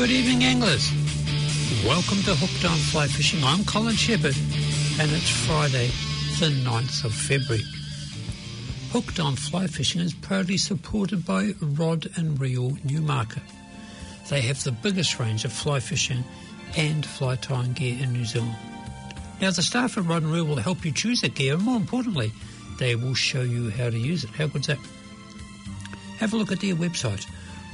Good evening, anglers. Welcome to Hooked on Fly Fishing. I'm Colin Shepherd, and it's Friday, the 9th of February. Hooked on Fly Fishing is proudly supported by Rod and Reel Newmarket. They have the biggest range of fly fishing and fly tying gear in New Zealand. Now, the staff at Rod and Reel will help you choose that gear, and more importantly, they will show you how to use it. How good's that? Have a look at their website,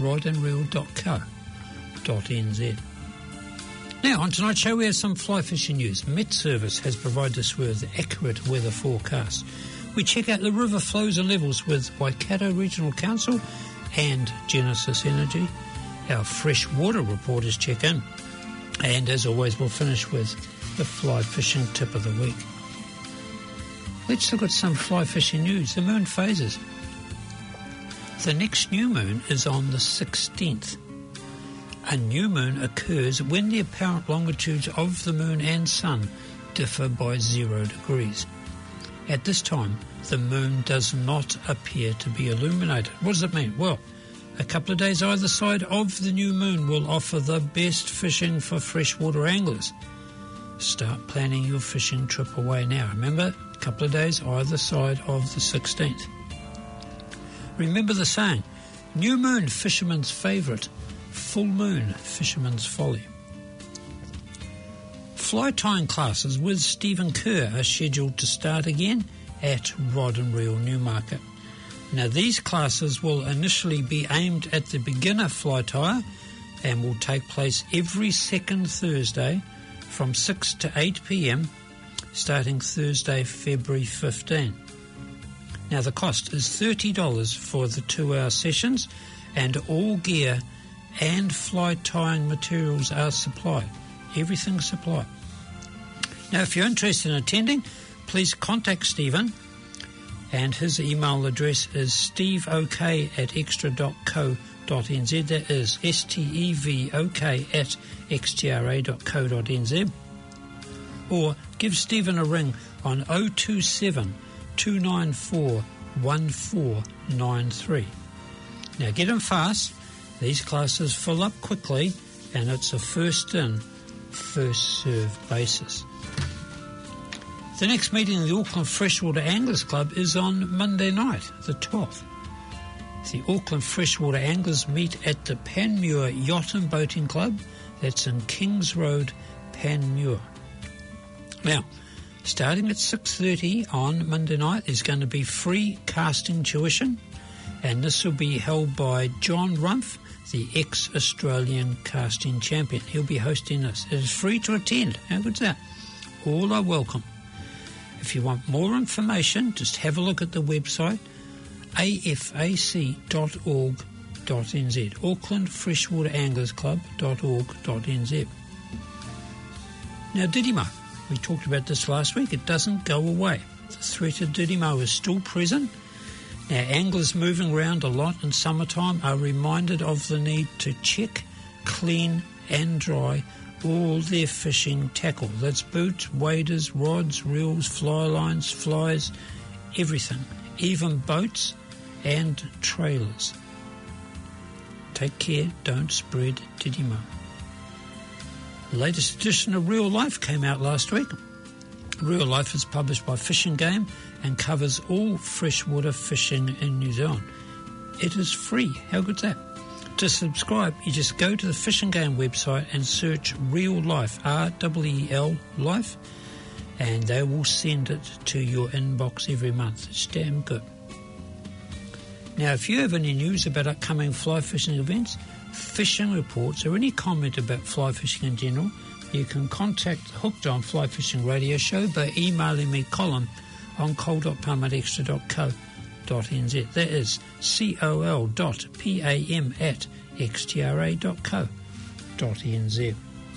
rodandreel.co.nz. Now, on tonight's show, we have some fly fishing news. Met Service has provided us with accurate weather forecasts. We check out the river flows and levels with Waikato Regional Council and Genesis Energy. Our freshwater reporters check in. And as always, we'll finish with the fly fishing tip of the week. Let's look at some fly fishing news. The moon phases. The next new moon is on the 16th. A new moon occurs when the apparent longitudes of the moon and sun differ by 0 degrees. At this time, the moon does not appear to be illuminated. What does it mean? Well, a couple of days either side of the new moon will offer the best fishing for freshwater anglers. Start planning your fishing trip away now. Remember, a couple of days either side of the 16th. Remember the saying, new moon, fisherman's favourite, full moon, fisherman's folly. Fly tying classes with Stephen Kerr are scheduled to start again at Rod and Reel Newmarket. Now, these classes will initially be aimed at the beginner fly tyer and will take place every second Thursday from 6 to 8 p.m, starting Thursday, February 15. Now, the cost is $30 for the 2-hour sessions, and all gear and fly tying materials are supplied. Everything's supplied. Now, if you're interested in attending, please contact Stephen, and his email address is stevok@extra.co.nz. That is stevok@xtra.co.nz. Or give Stephen a ring on 027 294 1493. Now, get in fast. These classes fill up quickly, and it's a first in, first served basis. The next meeting of the Auckland Freshwater Anglers Club is on Monday night, the 12th. The Auckland Freshwater Anglers meet at the Panmure Yacht and Boating Club. That's in Kings Road, Panmure. Now, starting at 6:30 on Monday night, there's going to be free casting tuition, and this will be held by John Rumpf, the ex-Australian casting champion. He'll be hosting this. It is free to attend. How good's that? All are welcome. If you want more information, just have a look at the website, afac.org.nz, Auckland Freshwater Anglers Club.org.nz. Now, Didymo. We talked about this last week. It doesn't go away. The threat of Didymo is still present. Now, anglers moving around a lot in summertime are reminded of the need to check, clean and dry all their fishing tackle. That's boots, waders, rods, reels, fly lines, flies, everything, even boats and trailers. Take care, don't spread Didymo. The latest edition of Real Life came out last week. Real Life is published by Fish and Game and covers all freshwater fishing in New Zealand. It is free. How good's that? To subscribe, you just go to the Fish and Game website and search Real Life, REEL Life, and they will send it to your inbox every month. It's damn good. Now, if you have any news about upcoming fly fishing events, fishing reports, or any comment about fly fishing in general, you can contact the Hooked on Fly Fishing Radio Show by emailing me, Colin, on col.pam@extra.co.nz. That is col.pam@xtra.co.nz.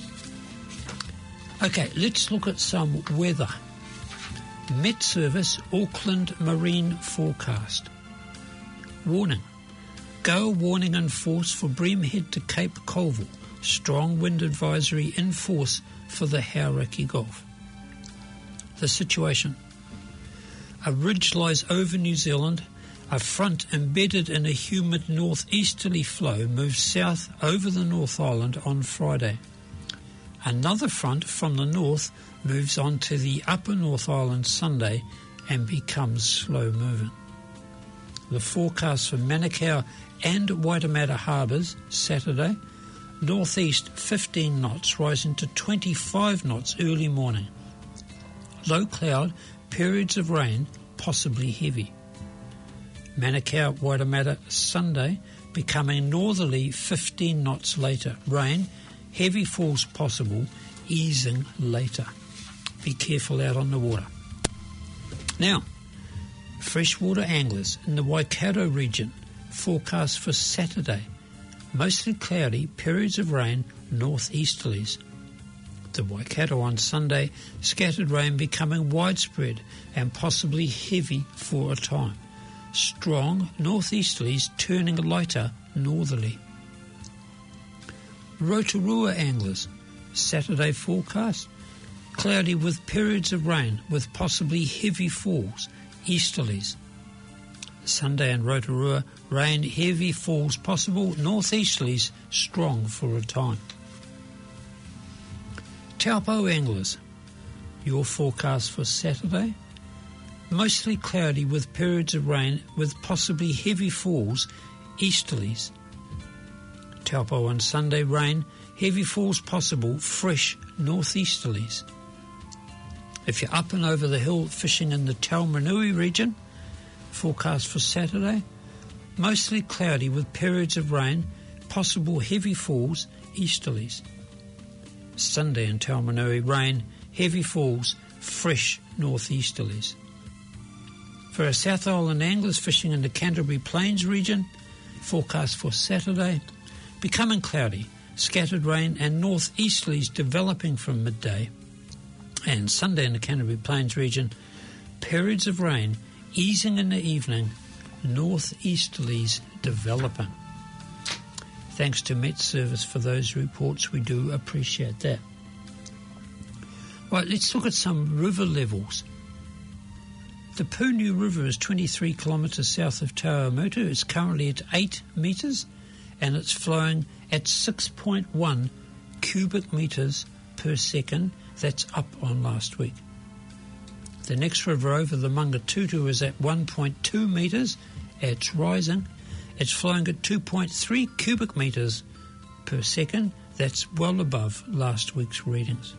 Okay, let's look at some weather. Met Service Auckland Marine Forecast. Warning. Gale warning in force for Bream Head to Cape Colville. Strong wind advisory in force for the Hauraki Gulf. The situation. A ridge lies over New Zealand. A front embedded in a humid northeasterly flow moves south over the North Island on Friday. Another front from the north moves on to the upper North Island Sunday and becomes slow moving. The forecast for Manukau and Waitemata Harbours Saturday, northeast 15 knots rising to 25 knots early morning. Low cloud, periods of rain, possibly heavy. Manukau, Waitemata Sunday becoming northerly 15 knots later. Rain, heavy falls possible, easing later. Be careful out on the water. Now, freshwater anglers in the Waikato region, forecast for Saturday. Mostly cloudy, periods of rain, northeasterlies. The Waikato on Sunday, scattered rain becoming widespread and possibly heavy for a time. Strong northeasterlies turning lighter northerly. Rotorua anglers, Saturday forecast. Cloudy with periods of rain with possibly heavy falls, easterlies. Sunday in Rotorua, rain, heavy falls possible, northeasterlies strong for a time. Taupo anglers, your forecast for Saturday. Mostly cloudy with periods of rain with possibly heavy falls, easterlies. Taupo on Sunday, rain, heavy falls possible, fresh northeasterlies. If you're up and over the hill fishing in the Taumarunui region, forecast for Saturday, mostly cloudy with periods of rain, possible heavy falls, easterlies. Sunday in Taumarunui, rain, heavy falls, fresh northeasterlies. For our South Island anglers fishing in the Canterbury Plains region, forecast for Saturday, becoming cloudy, scattered rain and northeasterlies developing from midday. And Sunday in the Canterbury Plains region, periods of rain, easing in the evening, northeasterlies developing. Thanks to Met Service for those reports, we do appreciate that. Right, let's look at some river levels. The Pūniu River is 23 kilometres south of Tauamutu. It's currently at 8 metres and it's flowing at 6.1 cubic metres per second. That's up on last week. The next river over, the Mangatutu, is at 1.2 metres. It's rising. It's flowing at 2.3 cubic metres per second. That's well above last week's readings.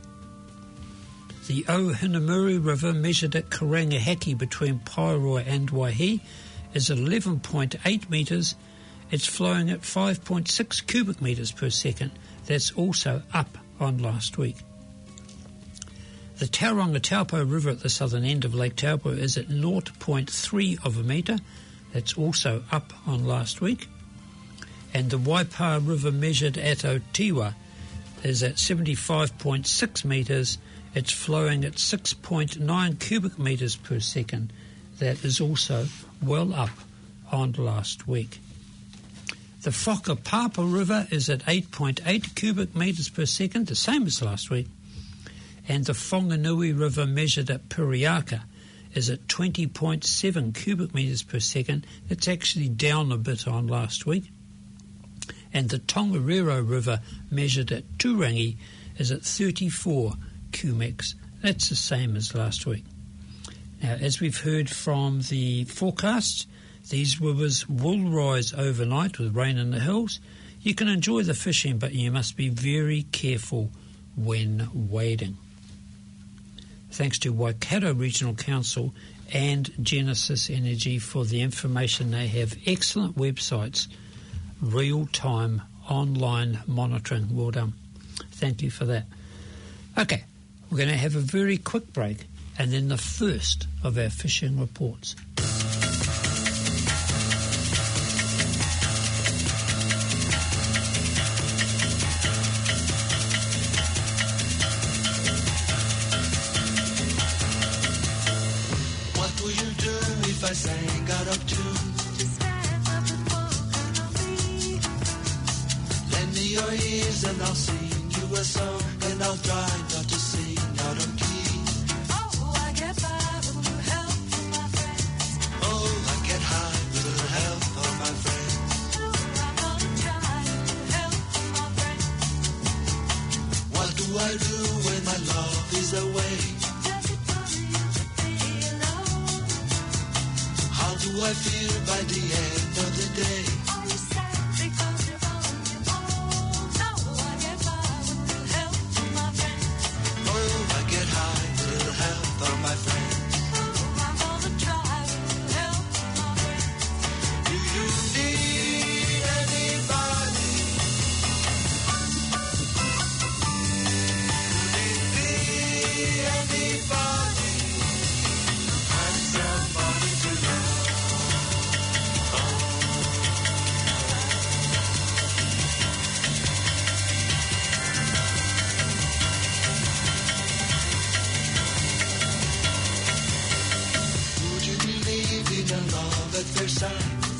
The Ohinamuri River, measured at Karangahaki between Paeroa and Waihi, is at 11.8 metres. It's flowing at 5.6 cubic metres per second. That's also up on last week. The Tauranga Taupo River at the southern end of Lake Taupo is at 0.3 of a metre. That's also up on last week. And the Waipa River, measured at Otiwa, is at 75.6 metres. It's flowing at 6.9 cubic metres per second. That is also well up on last week. The Whakapapa River is at 8.8 cubic metres per second, the same as last week. And the Whanganui River, measured at Piriaka, is at 20.7 cubic metres per second. It's actually down a bit on last week. And the Tongariro River, measured at Turangi, is at 34 cumecs. That's the same as last week. Now, as we've heard from the forecasts, these rivers will rise overnight with rain in the hills. You can enjoy the fishing, but you must be very careful when wading. Thanks to Waikato Regional Council and Genesis Energy for the information. They have excellent websites, real-time online monitoring. Well done. Thank you for that. Okay, we're going to have a very quick break and then the first of our fishing reports. Oh, I get high with do I feel by the end of the day? Are you sad because you're on your own? No, I get by with the help of my friends. Oh, I get high with the help of my friends. Oh, I'm gonna try with the help of my friends. Do you need anybody? Could it be anybody? And somebody to love. Would you believe in a love at first sight?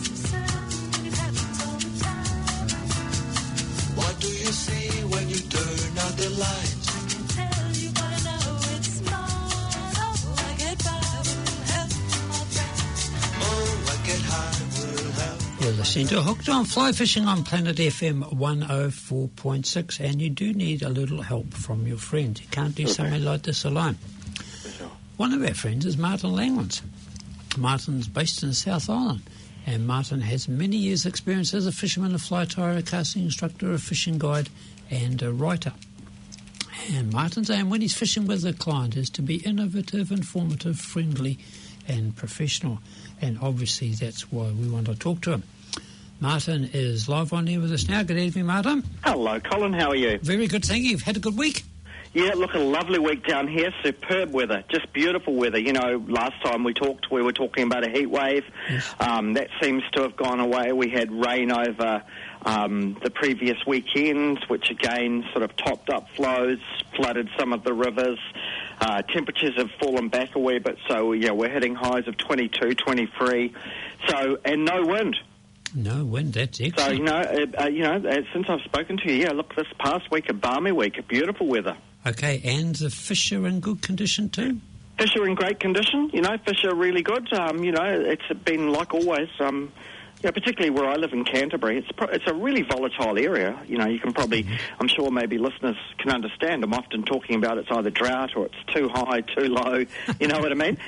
It happens all the time. What do you see when you turn out the lights? I can tell you, but I know it's mine. Oh, I get by with the help of my friends. Oh, I get high with help. You're listening to Hooked on Fly Fishing on Planet FM 104.6, and you do need a little help from your friends. You can't do something like this alone. One of our friends is Martin Langlands. Martin's based in South Island, and Martin has many years' experience as a fisherman, a fly tyer, a casting instructor, a fishing guide, and a writer. And Martin's aim when he's fishing with a client is to be innovative, informative, friendly, and professional. And obviously that's why we want to talk to him. Martin is live on here with us now. Good evening, Martin. Hello, Colin. How are you? Very good, thank you. You've had a good week? Yeah, look, a lovely week down here. Superb weather, just beautiful weather. You know, last time we talked, we were talking about a heat wave. Yes. That seems to have gone away. We had rain over the previous weekend, which again sort of topped up flows, flooded some of the rivers. Temperatures have fallen back a wee bit, so yeah, we're hitting highs of 22, 23. So, and no wind. No wind, that's excellent. So, since I've spoken to you, yeah, look, this past week, a balmy week, a beautiful weather. Okay, and the fish are in good condition too? Fish are in great condition. You know, fish are really good. It's been like always. Particularly where I live in Canterbury, it's a really volatile area. You know, you can probably, I'm sure maybe listeners can understand. I'm often talking about it's either drought or it's too high, too low. You know what I mean?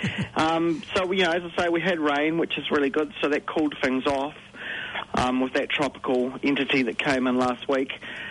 As I say, we had rain, which is really good. So that cooled things off with that tropical entity that came in last week.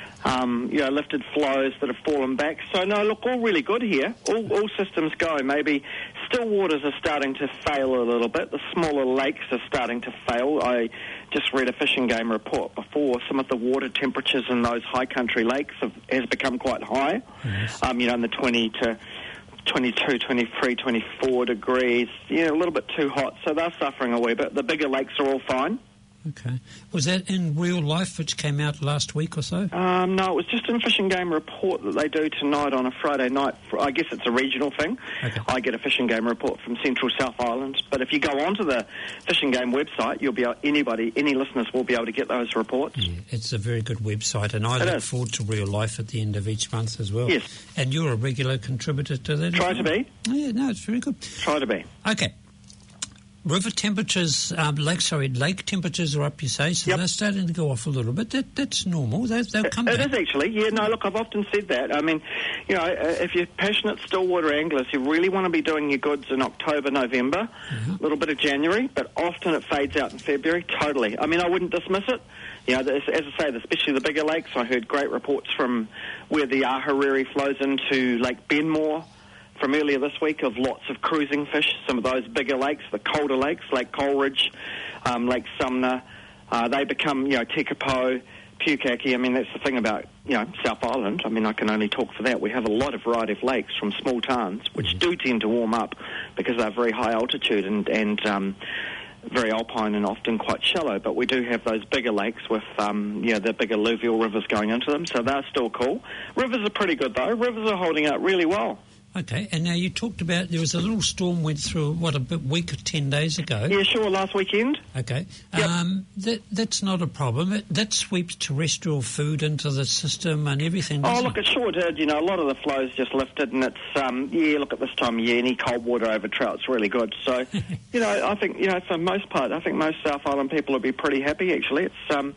Lifted flows that have fallen back. So, no, look, all really good here. All systems go. Maybe still waters are starting to fail a little bit. The smaller lakes are starting to fail. I just read a fishing game report before. Some of the water temperatures in those high country lakes has become quite high. Yes. In the 20 to 22, 23, 24 degrees. Yeah, a little bit too hot. So they're suffering a wee bit. The bigger lakes are all fine. Okay. Was that in Real Life, which came out last week or so? No, it was just in Fishing Game Report that they do tonight on a Friday night. I guess it's a regional thing. Okay. I get a Fishing Game Report from Central South Island. But if you go onto the Fishing Game website, you'll be any listeners will be able to get those reports. Yeah, it's a very good website, and I look forward to Real Life at the end of each month as well. Yes. And you're a regular contributor to that? Try to be. Oh, yeah, no, it's very good. Try to be. Okay. River temperatures, lake temperatures are up, you say, so Yep. they're starting to go off a little bit. That's normal. They'll come back. It is actually. Yeah, no, look, I've often said that. I mean, if you're passionate stillwater anglers, you really want to be doing your goods in October, November, a little bit of January, but often it fades out in February, totally. I mean, I wouldn't dismiss it. You know, as I say, especially the bigger lakes, I heard great reports from where the Ahuriri flows into Lake Benmore from earlier this week of lots of cruising fish, some of those bigger lakes, the colder lakes, Lake Coleridge, Lake Sumner, they become, Tekapo, Pukaki. I mean, that's the thing about, South Island. I mean, I can only talk for that. We have a lot of variety of lakes from small tarns, which do tend to warm up because they're very high altitude and very alpine and often quite shallow. But we do have those bigger lakes with, the big alluvial rivers going into them, so they're still cool. Rivers are pretty good, though. Rivers are holding up really well. Okay, and now you talked about there was a little storm went through, week or 10 days ago? Yeah, sure, last weekend. Okay. Yep. That's not a problem. That sweeps terrestrial food into the system and everything, doesn't it sure did. A lot of the flows just lifted, and it's, look, at this time of year, any cold water over trout's really good. So, I think, for the most part, I think most South Island people will be pretty happy, actually. It's, as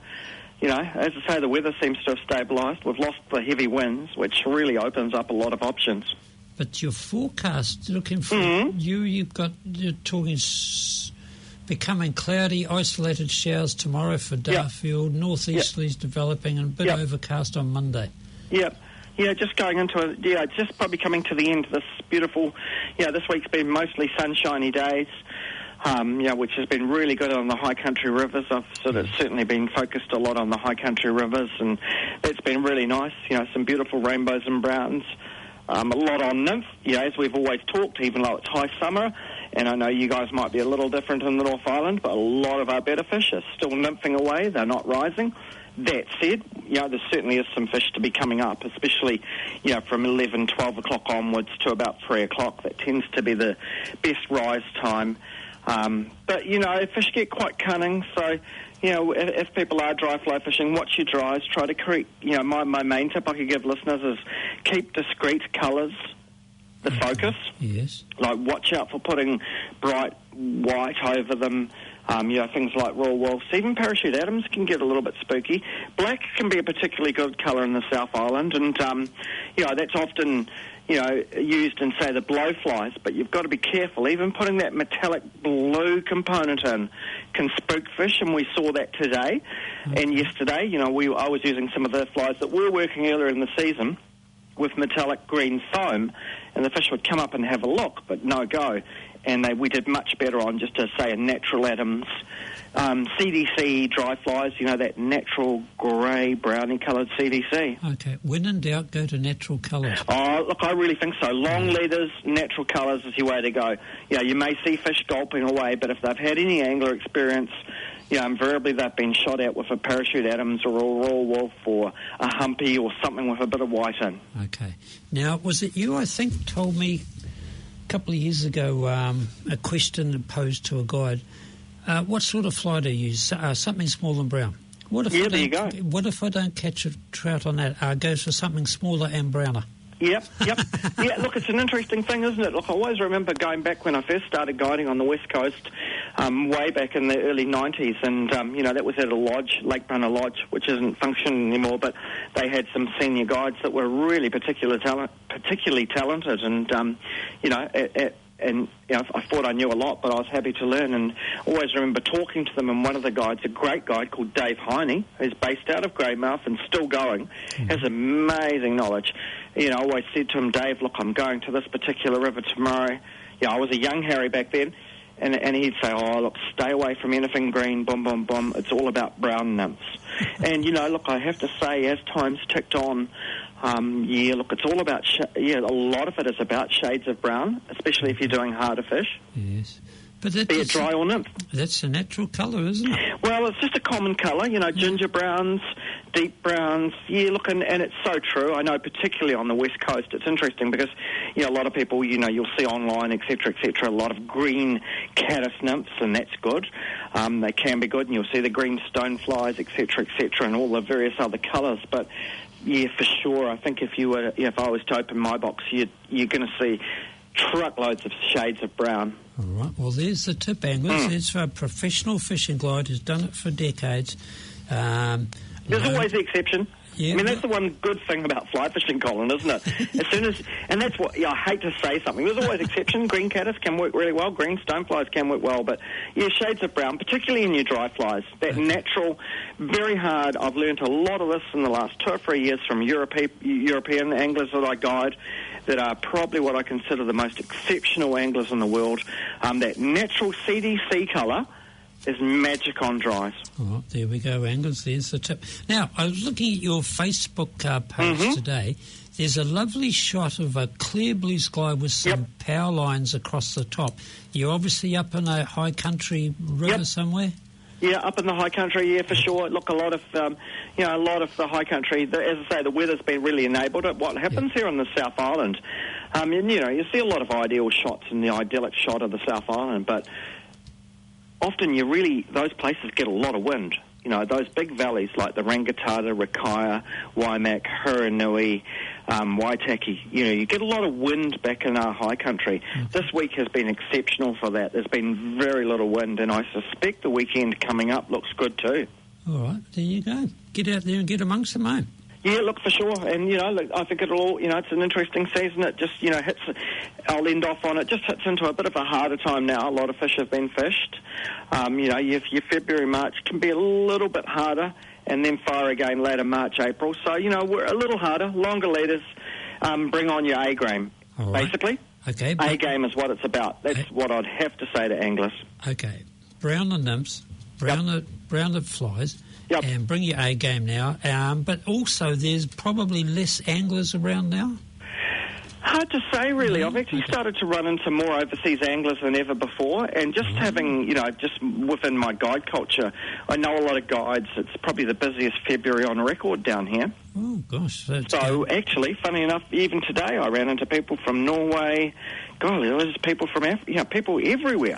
I say, the weather seems to have stabilised. We've lost the heavy winds, which really opens up a lot of options. But your forecast, looking for you're talking Becoming cloudy, isolated showers tomorrow for Darfield. Northeasterlies developing and a bit overcast on Monday. Yep. Yeah, just going into it. Yeah, it's just probably coming to the end of this beautiful. Yeah, this week's been mostly sunshiny days. Which has been really good on the high country rivers. I've sort of certainly been focused a lot on the high country rivers, and that's been really nice. Some beautiful rainbows and browns. A lot on nymph, as we've always talked, even though it's high summer. And I know you guys might be a little different in the North Island, but a lot of our better fish are still nymphing away. They're not rising. That said, there certainly is some fish to be coming up, especially, from 11, 12 o'clock onwards to about 3 o'clock. That tends to be the best rise time. But fish get quite cunning, so, if people are dry fly fishing, watch your dries. Try to create, my main tip I could give listeners is keep discreet colours, the focus. Yes. Like, watch out for putting bright white over them. Things like Royal Wolves. Even Parachute Adams can get a little bit spooky. Black can be a particularly good colour in the South Island, and, that's often, used in, say, the blowflies, but you've got to be careful. Even putting that metallic blue component in can spook fish, and we saw that today and yesterday. I was using some of the flies that were working earlier in the season with metallic green foam, and the fish would come up and have a look, but no go. And we did much better on just a Natural Adams CDC dry flies, that natural grey, browny coloured CDC. Okay. When in doubt, go to natural colours. Oh, look, I really think so. Long leaders, natural colours is your way to go. You may see fish gulping away, but if they've had any angler experience, invariably they've been shot at with a Parachute Adams or a Royal Wolf or a Humpy or something with a bit of white in. Okay. Now, was it you, I think, told me a couple of years ago, a question posed to a guide. What sort of fly do you use? Something small and brown. What if there you go. What if I don't catch a trout on that? Goes for something smaller and browner. Yep. Yeah, look, it's an interesting thing, isn't it? Look, I always remember going back when I first started guiding on the West Coast, way back in the early 90s, and, that was at a lodge, Lake Brunner Lodge, which isn't functioning anymore, but they had some senior guides that were really particularly talented, and, I thought I knew a lot, but I was happy to learn, and always remember talking to them, and one of the guides, a great guide called Dave Heine, who's based out of Greymouth and still going, has amazing knowledge. I always said to him, Dave, look, I'm going to this particular river tomorrow. I was a young Harry back then, and he'd say, oh, look, stay away from anything green, boom, boom, boom. It's all about brown nymphs. And, look, I have to say, as time's ticked on, it's all about, a lot of it is about shades of brown, especially if you're doing harder fish. Yes. But be it dry or nymph. That's a natural colour, isn't it? Well, it's just a common colour, ginger browns, deep browns. Yeah, look, and it's so true. I know particularly on the West Coast, it's interesting because, a lot of people, you'll see online, et cetera, a lot of green caddis nymphs, and that's good. They can be good, and you'll see the green stoneflies, et cetera, and all the various other colours. But, yeah, for sure, I think if I was to open my box, you're going to see truckloads of shades of brown. All right. Well, there's the tip, anglers. There's for a professional fishing guide who's done it for decades. There's always the exception. Yeah, that's the one good thing about fly fishing, Colin, isn't it? And that's what, I hate to say something, there's always exception. Green caddis can work really well, green stoneflies can work well, but shades of brown, particularly in your dry flies, that natural, very hard. I've learned a lot of this in the last 2 or 3 years from European anglers that I guide, that are probably what I consider the most exceptional anglers in the world. That natural CDC colour is magic on dries. All right, there we go, anglers. There's the tip. Now, I was looking at your Facebook post today. There's a lovely shot of a clear blue sky with some power lines across the top. You're obviously up in a high country river somewhere? Yeah, up in the high country, for sure. Look, a lot of the high country, as I say, the weather's been really enabled it. What happens here on the South Island, you see a lot of ideal shots in the idyllic shot of the South Island, but often those places get a lot of wind. Those big valleys like the Rangitata, Rakaia, Waimak, Huranui, Waitaki, you get a lot of wind back in our high country. This week has been exceptional for that. There's been very little wind, and I suspect the weekend coming up looks good too. All right, there you go. Get out there and get amongst them, mate. Yeah, look, for sure. And, look, I think it'll all, it's an interesting season. It just, hits, I'll end off on it, just hits into a bit of a harder time now. A lot of fish have been fished. Your February, March can be a little bit harder, and then fire again later March, April. So, we're a little harder, longer leaders. Bring on your A game, All right. basically. Okay. A game is what it's about. That's what I'd have to say to anglers. Okay. Brown the nymphs, brown the flies, Yep. and bring your A game now. But also, there's probably less anglers around now. Hard to say, really. I've actually started to run into more overseas anglers than ever before, and just having, just within my guide culture, I know a lot of guides. It's probably the busiest February on record down here. Oh, gosh. So, actually, funny enough, even today I ran into people from Norway. Golly, there's people from Africa, people everywhere.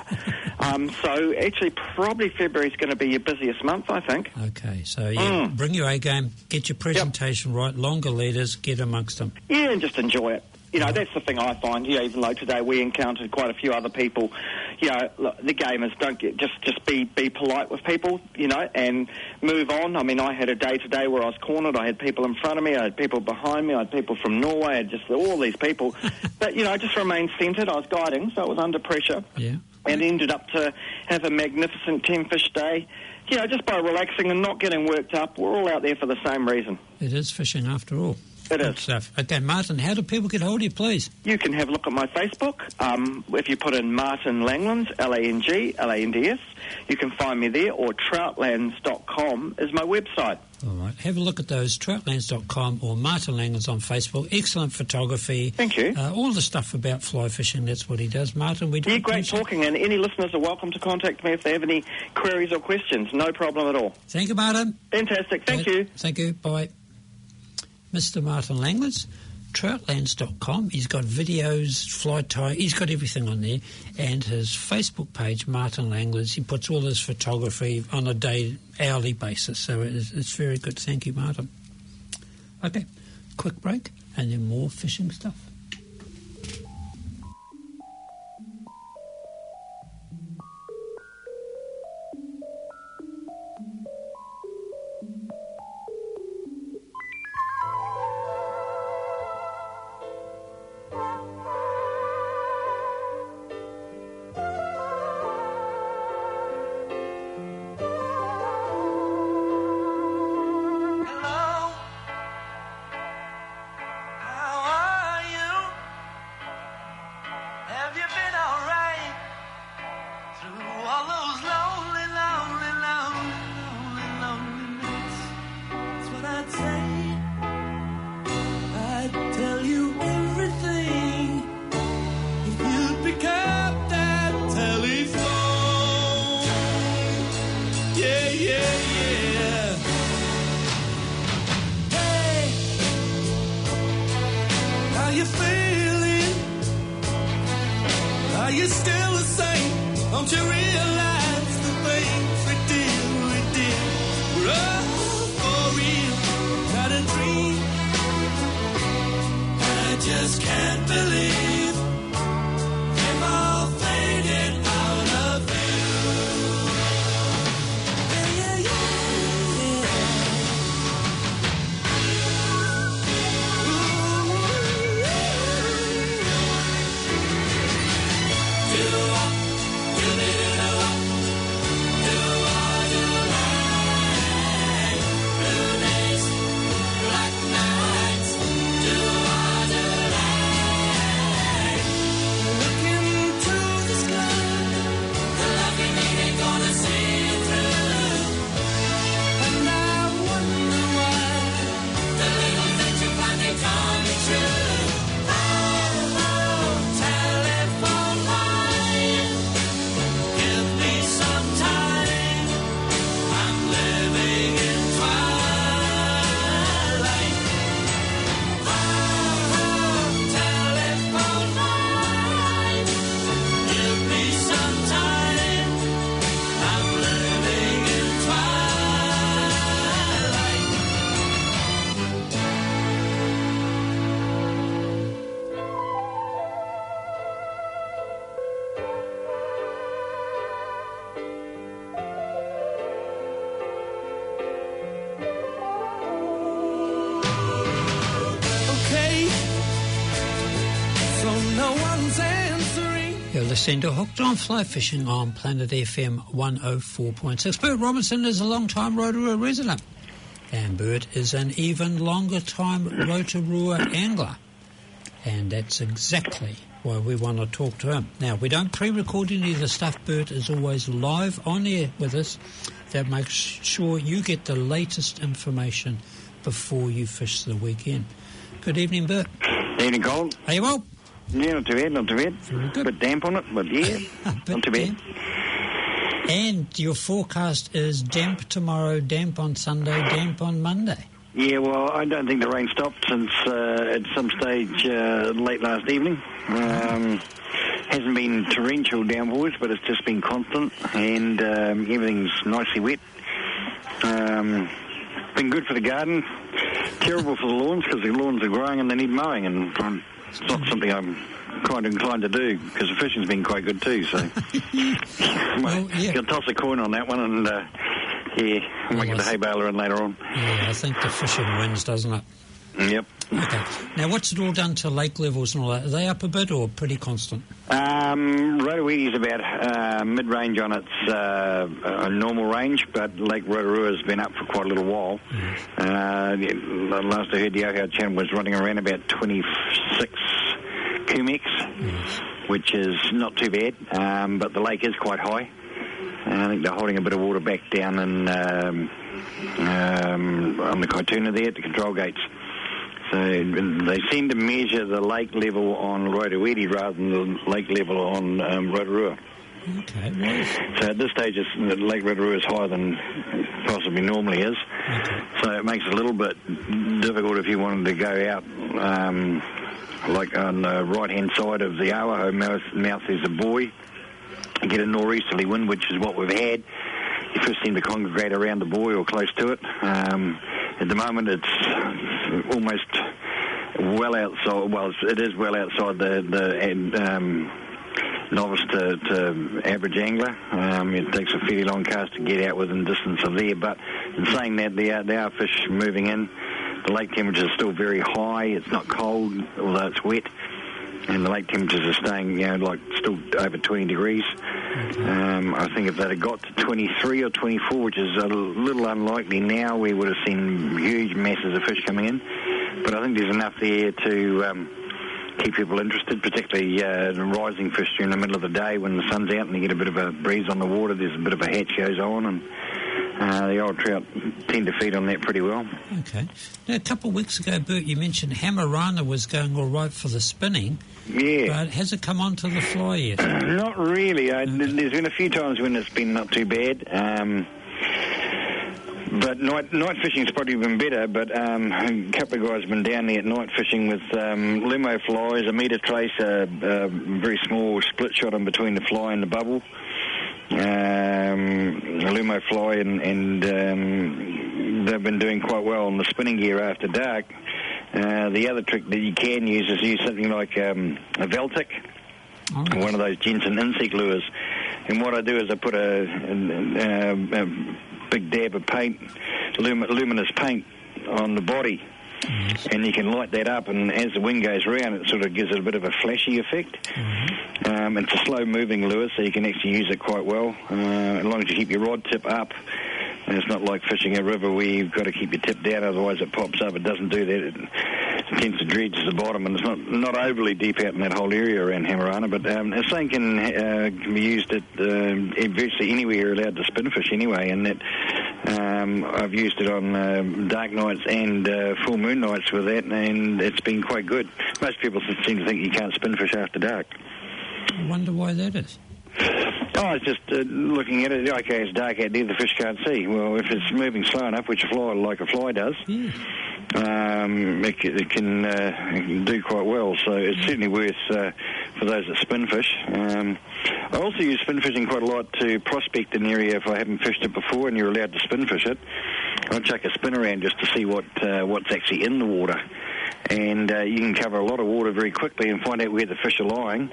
So, actually, probably February's going to be your busiest month, I think. Okay, so bring your A game, get your presentation right, longer leaders, get amongst them. Yeah, and just enjoy it. That's the thing I find. Even though today we encountered quite a few other people, look, the game is just be polite with people, and move on. I mean, I had a day today where I was cornered. I had people in front of me, I had people behind me, I had people from Norway, I had just all these people. But, I just remained centred. I was guiding, so it was under pressure. Yeah. And ended up to have a magnificent 10-fish day. Just by relaxing and not getting worked up. We're all out there for the same reason. It is fishing after all. It Good is. stuff. Okay, Martin, how do people get hold of you, please? You can have a look at my Facebook. If you put in Martin Langlands, Langlands, you can find me there, or troutlands.com is my website. All right. Have a look at those, troutlands.com or Martin Langlands on Facebook. Excellent photography. Thank you. All the stuff about fly fishing, that's what he does. Martin, we do Yeah, great appreciate- talking, and any listeners are welcome to contact me if they have any queries or questions. No problem at all. Thank you, Martin. Fantastic. Thank you. Thank you. Bye. Mr. Martin Langlands, troutlands.com. He's got videos, fly tie, he's got everything on there. And his Facebook page, Martin Langlands, he puts all his photography on a hourly basis. So it's very good. Thank you, Martin. Okay, quick break and then more fishing stuff. Hello, how are you? listening to Hooked on Fly Fishing on Planet FM 104.6. Bert Robinson is a long-time Rotorua resident, and Bert is an even longer-time Rotorua angler. And that's exactly why we want to talk to him. Now, we don't pre-record any of the stuff. Bert is always live on air with us. That makes sure you get the latest information before you fish the weekend. Good evening, Bert. Evening, Colin. Are you well? Yeah, not too bad, not too bad. Very good. Bit damp on it, but yeah, not too bad. And your forecast is damp tomorrow, damp on Sunday, damp on Monday. Yeah, well, I don't think the rain stopped since at some stage late last evening. Hasn't been torrential downpours, but it's just been constant, and everything's nicely wet. Been good for the garden, terrible for the lawns because the lawns are growing and they need mowing, and it's not something I'm quite inclined to do because the fishing's been quite good too. So, Well, yeah. I'll toss a coin on that one, and yeah, I might get the hay baler in later on. Yeah, I think the fishing wins, doesn't it? Yep. Okay. Now, what's it all done to lake levels and all that? Are they up a bit or pretty constant? Rotorua's about mid-range on its normal range, but Lake Rotorua's been up for quite a little while. Last I heard, the Ohio Channel was running around about 26 cumex, which is not too bad, but the lake is quite high. I think they're holding a bit of water back down in, on the Kaituna there at the control gates. So they seem to measure the lake level on Rotoruiti rather than the lake level on Rotorua. Okay, well, So at this stage, the Lake Rotorua is higher than possibly normally is. okay. So it makes it a little bit difficult if you wanted to go out, like on the right-hand side of the Awaho mouth is a buoy, and get a nor'easterly wind, which is what we've had. You first seem to congregate around the buoy or close to it. At the moment, it's almost well outside. Well, it is well outside the novice to average angler. It takes a fairly long cast to get out within distance of there. But in saying that, there are fish moving in. The lake temperature is still very high. It's not cold, although it's wet. And the lake temperatures are staying, like still over 20 degrees. I think if that had got to 23 or 24, which is a little unlikely now, we would have seen huge masses of fish coming in. But I think there's enough there to keep people interested, particularly rising fish during the middle of the day when the sun's out and you get a bit of a breeze on the water. There's a bit of a hatch goes on, and the old trout tend to feed on that pretty well. Okay. Now, a couple of weeks ago, Bert, you mentioned Hamarana was going all right for the spinning. Yeah. But has it come onto the fly yet? Not really. There's been a few times when it's been not too bad. But night fishing's probably been better, but a couple of guys have been down there at night fishing with limo flies, a metre trace, a very small split shot in between the fly and the bubble, a limo fly, and they've been doing quite well on the spinning gear after dark. The other trick that you can use is use something like a Veltic, one of those Jensen insect lures. And what I do is I put a big dab of paint, luminous paint, on the body. And you can light that up, and as the wind goes around, it sort of gives it a bit of a flashy effect. It's a slow-moving lure, so you can actually use it quite well, as long as you keep your rod tip up. And it's not like fishing a river where you've got to keep your tip down, otherwise it pops up. It doesn't do that. It tends to dredge to the bottom, and it's not overly deep out in that whole area around Hamarana. But this thing can be used at virtually anywhere you're allowed to spin fish anyway, and that I've used it on dark nights and full moon nights with that, and it's been quite good. Most people seem to think you can't spin fish after dark. I wonder why that is. Oh, it's just looking at it. Okay, it's dark out there, the fish can't see. Well, if it's moving slow enough, which a fly does, it can do quite well. So it's certainly worth for those that spin fish. I also use spin fishing quite a lot to prospect an area if I haven't fished it before and you're allowed to spin fish it. I'll chuck a spin around just to see what's actually in the water. And you can cover a lot of water very quickly and find out where the fish are lying.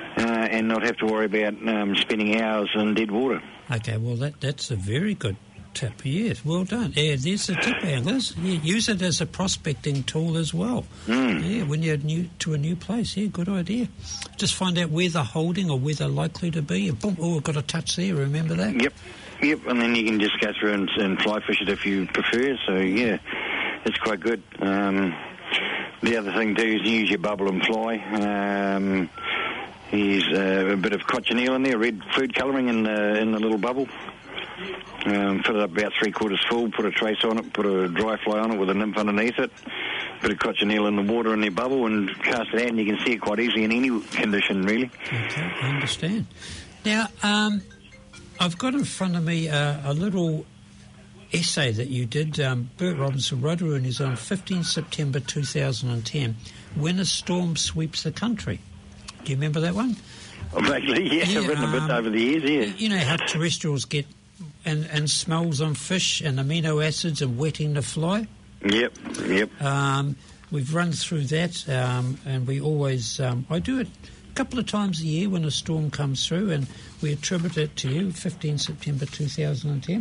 And not have to worry about spending hours in dead water. Okay, well, that's a very good tip, yes, well done. Yeah, there's the tip, anglers. Yeah, use it as a prospecting tool as well. Yeah, when you're new to a new place. Yeah, good idea. Just find out where they're holding or where they're likely to be. And boom, oh, I've got a touch there. Remember that? Yep, and then you can just go through and fly fish it if you prefer. So yeah, it's quite good. The other thing too is use your bubble and fly. Use a bit of cochineal in there, red food colouring in the little bubble. Fill it up about 3/4 full, put a trace on it, put a dry fly on it with a nymph underneath it, bit of cochineal in the water in the bubble and cast it out, and you can see it quite easily in any condition, really. Okay, I understand. Now, I've got in front of me a little essay that you did, Bert Robinson, Rotorua, New Zealand, 15 September 2010, When a Storm Sweeps the Country. Do you remember that one? Vaguely, yeah. I've written a bit over the years, yeah. You know how terrestrials get and smells on fish and amino acids and wetting the fly? Yep. We've run through that, and we always... I do it a couple of times a year when a storm comes through, and we attribute it to you, 15 September 2010.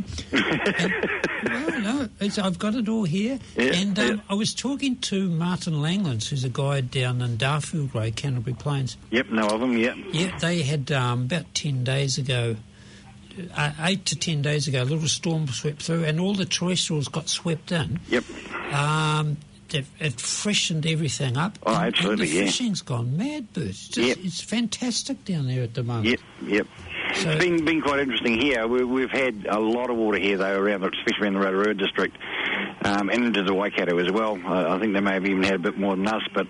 I've got it all here. I was talking to Martin Langlands, who's a guide down in Darfield, Canterbury Plains. Yep, know of them, yep. Yeah, they had about 10 days ago, 8 to 10 days ago, a little storm swept through, and all the terrestrials got swept in. Yep. It freshened everything up. Oh, absolutely, and the fishing's gone mad, Bert. It's fantastic down there at the moment. Yep. So, it's been quite interesting here. We've had a lot of water here, though, especially around the Rotorua district, and into the Waikato as well. I think they may have even had a bit more than us, but...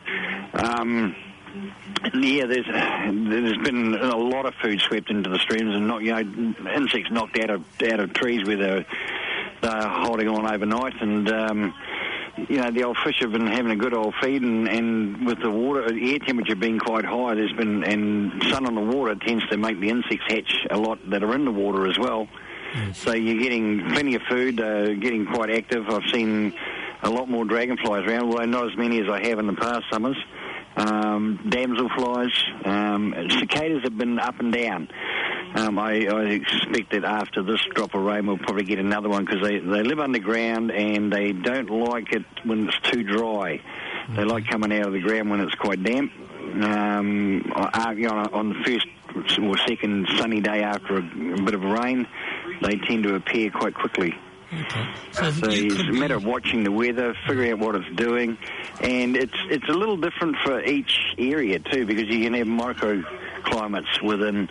there's been a lot of food swept into the streams, and insects knocked out of trees where they're holding on overnight, and the old fish have been having a good old feed, and with the air temperature being quite high, and sun on the water tends to make the insects hatch a lot that are in the water as well. So you're getting plenty of food, getting quite active. I've seen a lot more dragonflies around, although not as many as I have in the past summers. Damselflies, cicadas have been up and down. I expect that after this drop of rain we'll probably get another one, because they live underground and they don't like it when it's too dry. They like coming out of the ground when it's quite damp. On the first or second sunny day after a bit of rain, they tend to appear quite quickly. Okay. So it's a matter of watching the weather, figuring out what it's doing, and it's a little different for each area too, because you can have microclimates within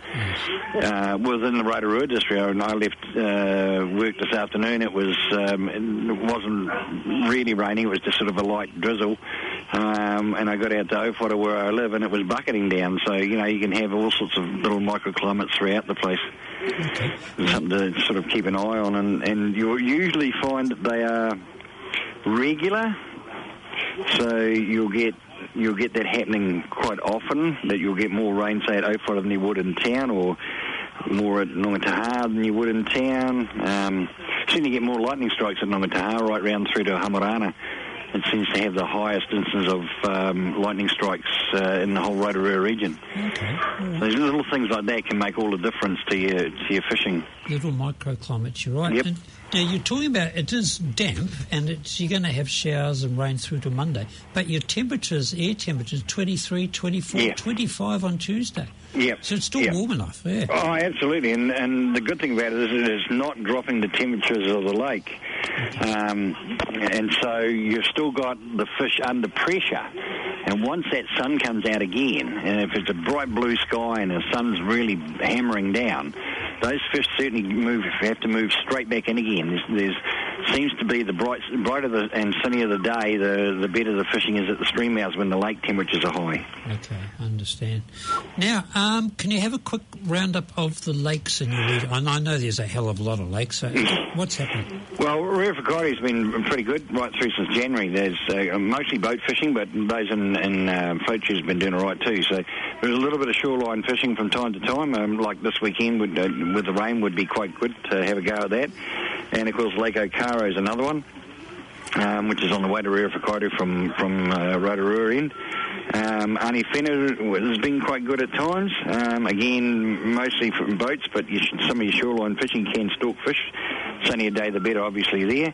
the Rotorua district. And I left work this afternoon. It wasn't really raining; it was just sort of a light drizzle. And I got out to Owhara where I live, and it was bucketing down. So you can have all sorts of little microclimates throughout the place. Okay. Something to sort of keep an eye on, and you'll usually find that they are regular. So you'll get that happening quite often, that you'll get more rain, say, at Owhara than you would in town, or more at Nongataha than you would in town. Certainly get more lightning strikes at Nongataha right round through to Hamarana. It seems to have the highest instance of lightning strikes in the whole Rotorua region. Okay. So these little things like that can make all the difference to your fishing. Little microclimates, you're right. Yep. And now you're talking about it is damp, and you're going to have showers and rain through to Monday, but your air temperatures, 23, 24, 25 on Tuesday. Yep. So it's still warm enough, yeah. Oh, absolutely. And the good thing about it is it is not dropping the temperatures of the lake. And so you've still got the fish under pressure. And once that sun comes out again, and if it's a bright blue sky and the sun's really hammering down, those fish certainly have to move straight back in again. There's seems to be the brighter and sunnier the day, the better the fishing is at the stream mouths when the lake temperatures are high. Okay, I understand. Now, can you have a quick roundup of the lakes in your region? I know there's a hell of a lot of lakes, so what's happening? Well, Rio Whakairi's been pretty good right through since January. There's mostly boat fishing, but those in float tubes have been doing all right too. So there's a little bit of shoreline fishing from time to time, like this weekend with the rain would be quite good to have a go at that. And, of course, Lake Okaro is another one, which is on the way to Rio Whakairi from Rotorua end. Ani Whenua has been quite good at times. Again, mostly from boats, but some of your shoreline fishing can stalk fish. sunnier day the better, obviously, there.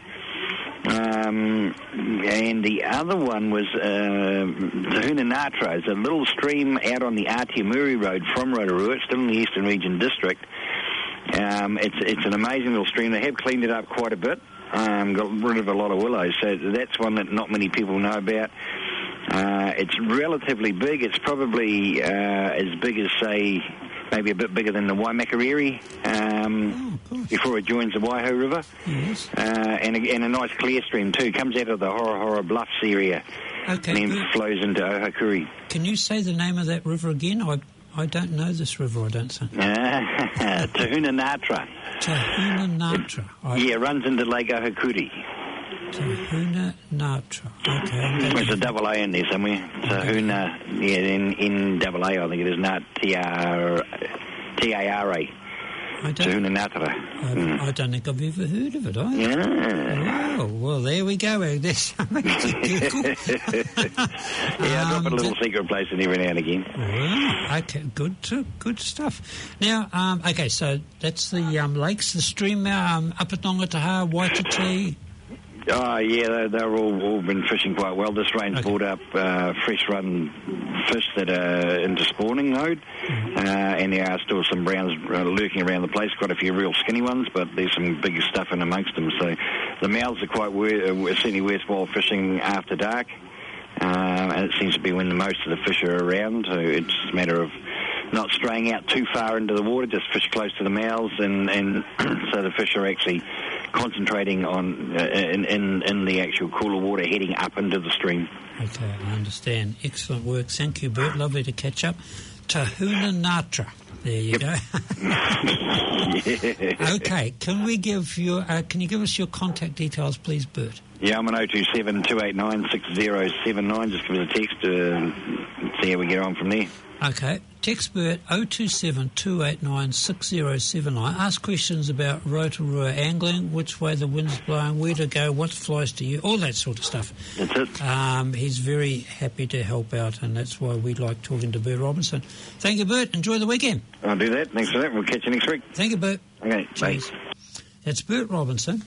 And the other one was Tahuna Natra. It's a little stream out on the Atiamuri Road from Rotorua. It's still in the Eastern Region District. It's an amazing little stream. They have cleaned it up quite a bit, got rid of a lot of willows, so that's one that not many people know about. It's relatively big. It's probably as big as, say, maybe a bit bigger than the Waimakariri before it joins the Waiho River. Yes. And a nice clear stream too. Comes out of the Hora Bluffs area Okay, and then good. flows into Ohakuri. Can you say the name of that river again? I don't know this river, I don't think. Tahuna Natra. Tahuna Natra. Yeah, runs into Lake Ohakuri. Tahuna Natra. Okay. There's a double A in there somewhere. Tahuna, yeah, in double A, I think it is, not T-A-R-A. I Tahuna Natra. I don't think I've ever heard of it either. Yeah. Oh, well, there we go. There's something to Google. Yeah, I drop a little secret place in every now and again. Wow, okay, good stuff. Now, okay, so that's the lakes, the stream up at Nongataha, Waititi. Oh, yeah, they're all been fishing quite well. This rain's brought up fresh run fish that are into spawning mode, and there are still some browns lurking around the place, quite a few real skinny ones, but there's some bigger stuff in amongst them. So the mouths are quite certainly worthwhile fishing after dark, and it seems to be when the most of the fish are around, so it's a matter of not straying out too far into the water, just fish close to the mouths, and so the fish are actually concentrating on in the actual cooler water heading up into the stream. Okay, I understand. Excellent work. Thank you, Bert. Lovely to catch up. Tahuna Natra. There you go. Yeah. Okay, can you give us your contact details, please, Bert? Yeah, I'm on 027-289-6079. Just give us a text to see how we get on from there. Okay, text Bert 027-289-6079. Ask questions about Rotorua angling, which way the wind's blowing, where to go, what flies to you, all that sort of stuff. That's it. He's very happy to help out, and that's why we like talking to Bert Robinson. Thank you, Bert. Enjoy the weekend. I'll do that. Thanks for that. We'll catch you next week. Thank you, Bert. Okay, Cheers. bye. That's Bert Robinson,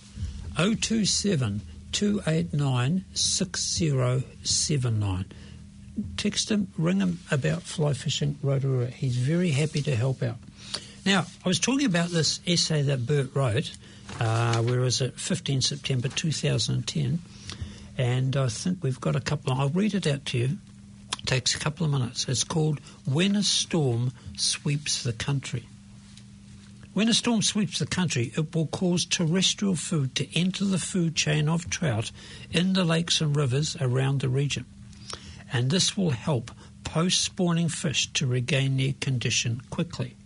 027-289-6079. Text him, ring him about fly fishing Rotorua. He's very happy to help out. Now, I was talking about this essay that Bert wrote, where was it, 15 September 2010, and I think we've got a couple. I'll read it out to you. It takes a couple of minutes. It's called When a Storm Sweeps the Country. When a storm sweeps the country, it will cause terrestrial food to enter the food chain of trout in the lakes and rivers around the region. And this will help post-spawning fish to regain their condition quickly.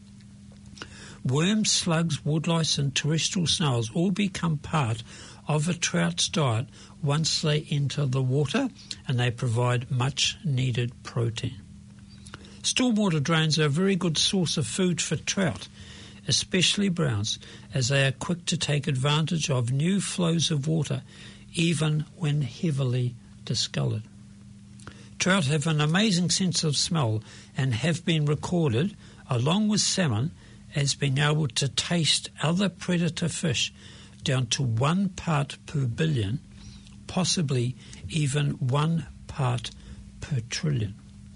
Worms, slugs, woodlice and terrestrial snails all become part of a trout's diet once they enter the water, and they provide much-needed protein. Stormwater drains are a very good source of food for trout, especially browns, as they are quick to take advantage of new flows of water, even when heavily discoloured. Trout have an amazing sense of smell and have been recorded, along with salmon, as being able to taste other predator fish down to 1 part per billion, possibly even 1 part per trillion.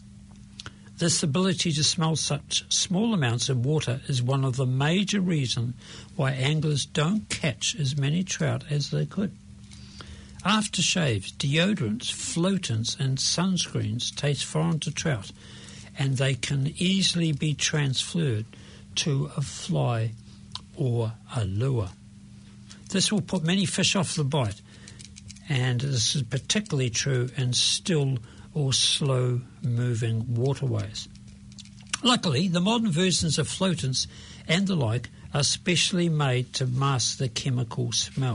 This ability to smell such small amounts of water is one of the major reasons why anglers don't catch as many trout as they could. Aftershaves, deodorants, floatants and sunscreens taste foreign to trout, and they can easily be transferred to a fly or a lure. This will put many fish off the bite, and this is particularly true in still or slow-moving waterways. Luckily, the modern versions of floatants and the like are specially made to mask the chemical smell.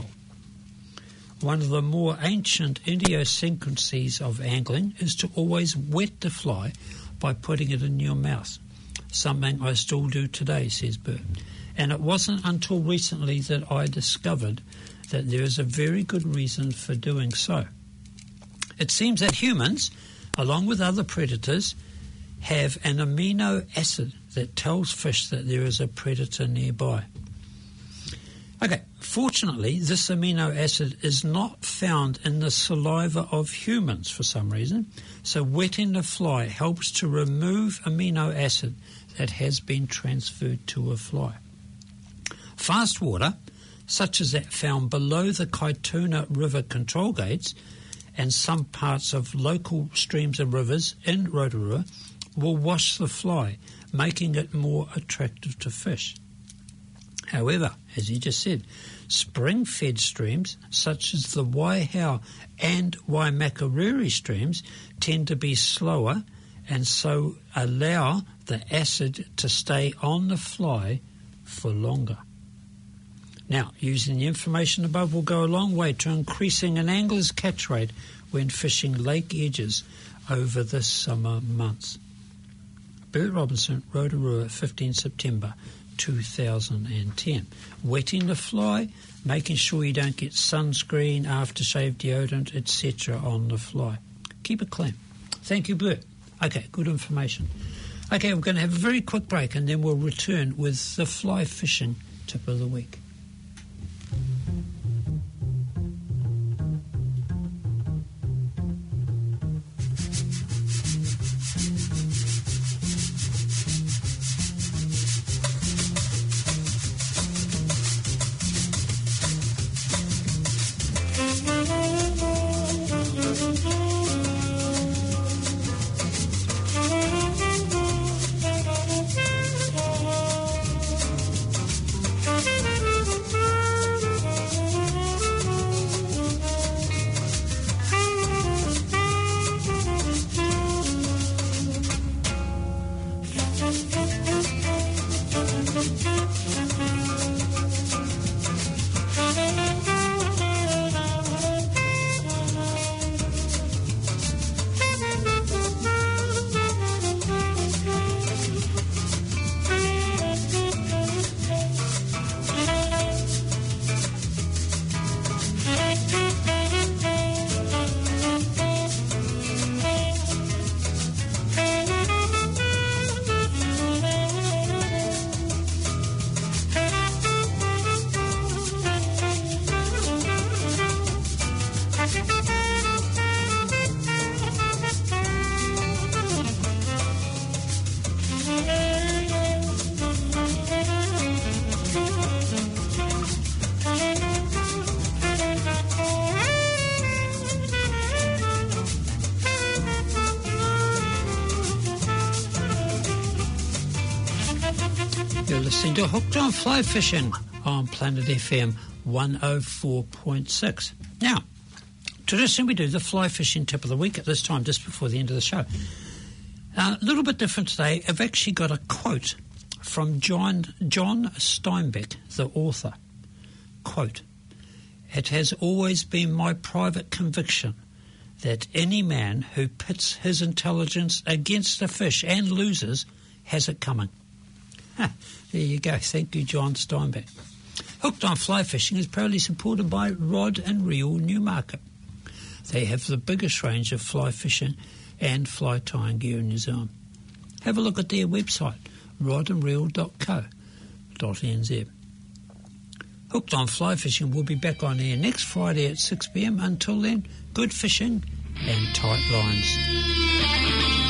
One of the more ancient idiosyncrasies of angling is to always wet the fly by putting it in your mouth, something I still do today, says Bert. And it wasn't until recently that I discovered that there is a very good reason for doing so. It seems that humans, along with other predators, have an amino acid that tells fish that there is a predator nearby. Okay, fortunately, this amino acid is not found in the saliva of humans for some reason, so wetting the fly helps to remove amino acid that has been transferred to a fly. Fast water, such as that found below the Kaituna River control gates and some parts of local streams and rivers in Rotorua, will wash the fly, making it more attractive to fish. However, as you just said, spring-fed streams such as the Waihau and Waimakariri streams tend to be slower and so allow the acid to stay on the fly for longer. Now, using the information above will go a long way to increasing an angler's catch rate when fishing lake edges over the summer months. Bert Robinson, Rotorua, 15 September 2010. Wetting the fly, making sure you don't get sunscreen, aftershave, deodorant, etc. on the fly. Keep it clean. Thank you, Bert. Okay, good information. Okay, we're going to have a very quick break and then we'll return with the fly fishing tip of the week. You're listening to Hooked on Fly Fishing on Planet FM 104.6. Now, traditionally we do the fly fishing tip of the week at this time, just before the end of the show. A little bit different today. I've actually got a quote from John Steinbeck, the author. Quote, "It has always been my private conviction that any man who pits his intelligence against a fish and loses has it coming." There you go. Thank you, John Steinbeck. Hooked on Fly Fishing is proudly supported by Rod and Reel Newmarket. They have the biggest range of fly fishing and fly tying gear in New Zealand. Have a look at their website, rodandreel.co.nz. Hooked on Fly Fishing will be back on air next Friday at 6 p.m. Until then, good fishing and tight lines.